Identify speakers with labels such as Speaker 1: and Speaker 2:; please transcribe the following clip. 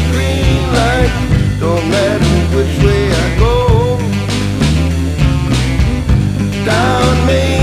Speaker 1: green light. Don't matter which way I go. Down Main